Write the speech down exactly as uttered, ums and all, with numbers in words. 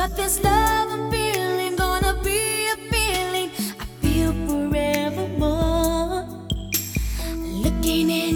But this love I'm feeling gonna be a feeling I feel forevermore. Looking in